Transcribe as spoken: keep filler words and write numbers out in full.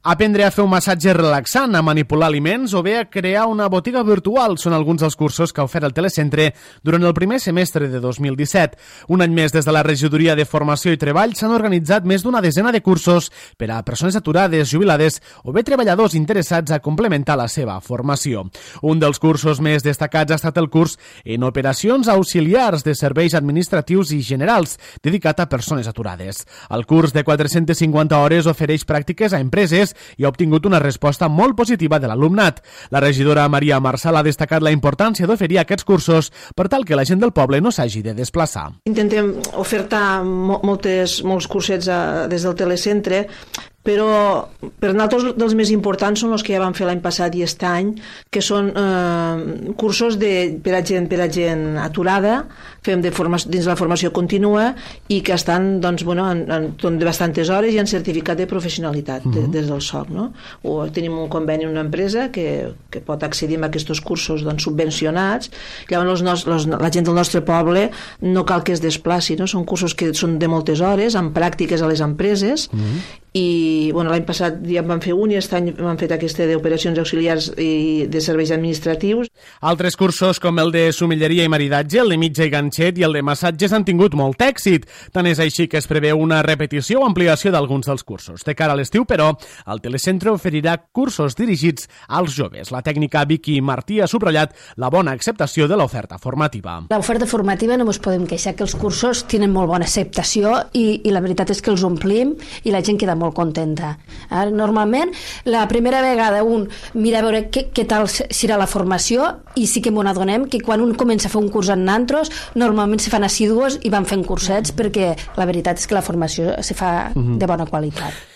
Aprendre a fer un massatge relaxant, a manipular aliments o bé a crear una botiga virtual són alguns dels cursos que ha ofert el Telecentre durant el primer semestre de dos mil disset. Un any més des de la Regidoria de Formació i Treball s'han organitzat més d'una desena de cursos per a persones aturades, jubilades o bé treballadors interessats a complementar la seva formació. Un dels cursos més destacats ha estat el curs en operacions auxiliars de serveis administratius i generals, dedicat a persones aturades. El curs de quatre-centes cinquanta hores ofereix pràctiques a empreses i ha obtingut una resposta molt positiva de l'alumnat. La regidora Maria Marçal ha destacat la importància d'oferir aquests cursos per tal que la gent del poble no s'hagi de desplaçar. Intentem ofertar moltes, molts cursets a, des del telecentre, però per nosaltres dels més importants són els que ja vam fer l'any passat i aquest any, que són eh, cursos de, per, a gent, per a gent aturada, fem de formació, dins la formació contínua i que estan doncs, bueno, en, en, de bastantes hores i en certificat de professionalitat de, des del S O C. No? O tenim un conveni amb una empresa que, que pot accedir a aquests cursos doncs, subvencionats. Llavors los, los, la gent del nostre poble no cal que es desplaci, no? Són cursos que són de moltes hores, amb pràctiques a les empreses, mm-hmm. i bueno, l'any passat ja en vam fer un i aquest any hem fet aquesta d'operacions auxiliars i de serveis administratius. Altres cursos com el de sumilleria i maridatge, el de mitja i ganxet i el de massatges han tingut molt èxit. Tant és així que es preveu una repetició o ampliació d'alguns dels cursos. De cara a l'estiu, però, el Telecentre oferirà cursos dirigits als joves. La tècnica Vicky Martí ha subratllat la bona acceptació de l'oferta formativa. L'oferta formativa no ens podem queixar, que els cursos tenen molt bona acceptació i, i la veritat és que els omplim i la gent queda molt contenta. Ara, normalment, la primera vegada un mira a veure què, què tal serà la formació i sí que m'ho adonem que quan un comença a fer un curs en nantros, normalment se fan assíduos i van fent cursets perquè la veritat és que la formació se fa de bona qualitat.